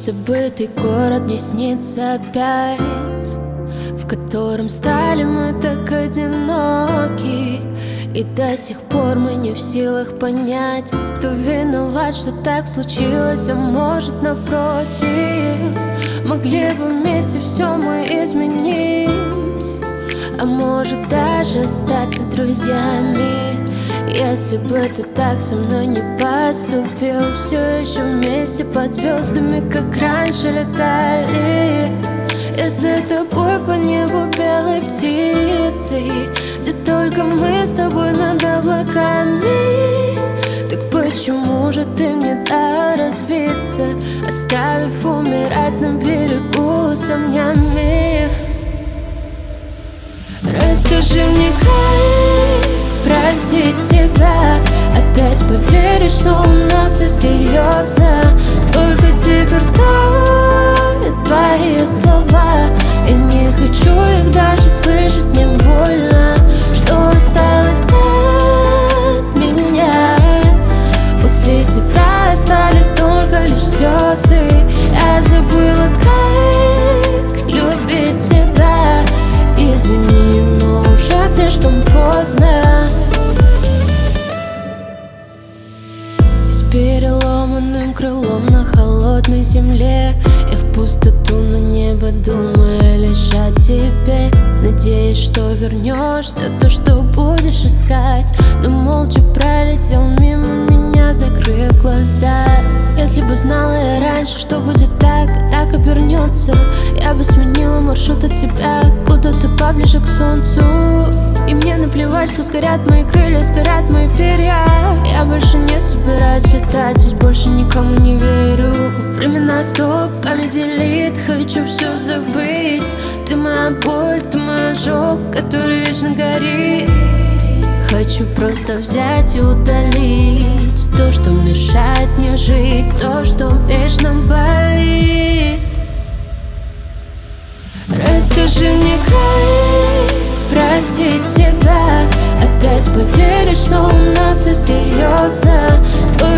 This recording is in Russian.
Забытый город мне снится опять, в котором стали мы так одиноки. И до сих пор мы не в силах понять, кто виноват, что так случилось, а может напротив. Могли бы вместе все мы изменить, а может даже остаться друзьями. Если бы ты так со мной не поступил, все еще вместе под звездами, как раньше летали. Я за тобой по небу белой птицей, где только мы с тобой над облаками. Так почему же ты мне дал разбиться, оставив умирать на берегу с камнями? Расскажи мне, как простить тебя, опять поверить, что у нас все серьезно. Сколько теперь стоят твои слова? Я не хочу их даже слышать, мне больно, что осталось от меня. После тебя остались только лишь слезы. Я забыла, как любить тебя. Извини, но уже слишком поздно. И с переломанным крылом на холодной земле я в пустоту на небо думаю лишь о тебе. Надеюсь, что вернешься, то, что будешь искать. Но молча пролетел мимо меня, закрыв глаза. Если бы знала я раньше, что будет так обернется, я бы сменила маршрут от тебя куда-то поближе к солнцу. И мне наплевать, что сгорят мои крылья, сгорят мои перья. Я больше не собираюсь летать, ведь больше никому не верю. Времена стоп, память делит, хочу все забыть. Ты моя боль, ты мой ожог, который вечно горит. Хочу просто взять и удалить то, что мешает мне жить, то, что вечно болит. Расскажи мне, как простить тебя, опять поверить, что у нас все серьезно.